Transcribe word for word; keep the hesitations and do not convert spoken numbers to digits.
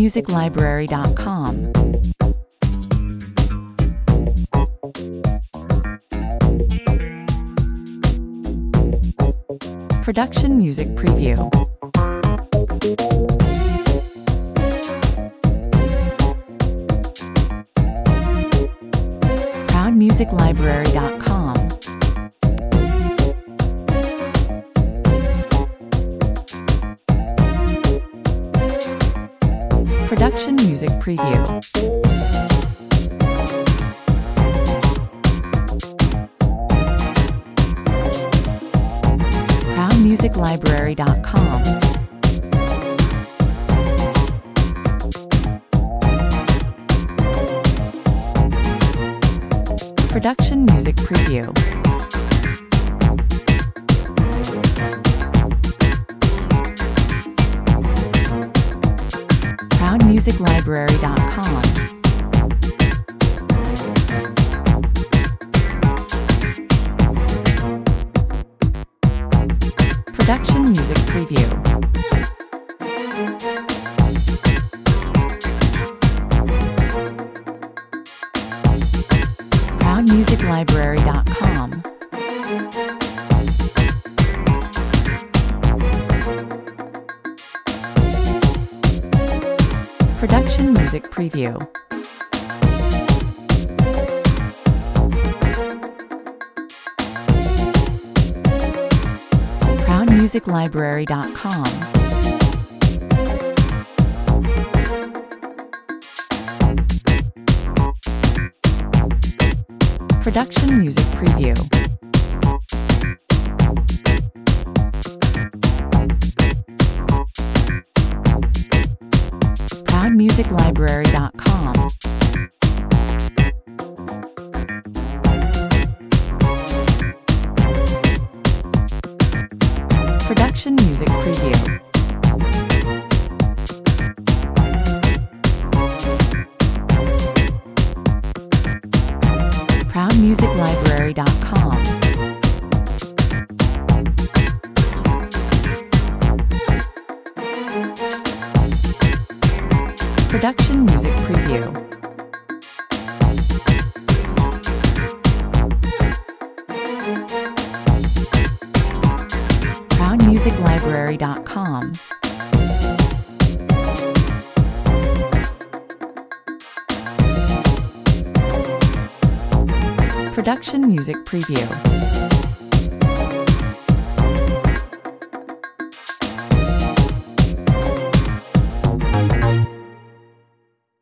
music library dot com. Production Music Preview. proud music library dot com. Production Music Preview. proud music library dot com. Production Music Preview. proud music library dot com. Production Music Preview. proud music library dot com. Production Music Preview. proud music library dot com. Production Music Preview. proud music library dot com. Production Music Preview. proud music library dot com. Production Music Preview. proud music library dot com. Production Music Preview.